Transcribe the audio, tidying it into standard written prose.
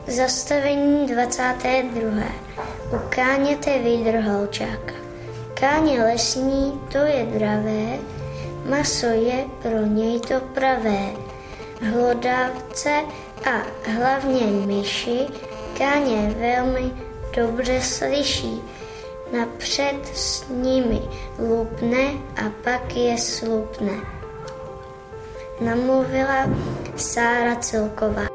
Zastavení 22. Ukáněte vidr holčáka. Káně lesní, to je dravé, maso je pro něj to pravé. Hlodavce a hlavně myši káně velmi dobře slyší. Napřed s nimi lupne a pak je slupne. Namluvila Sára Cilková.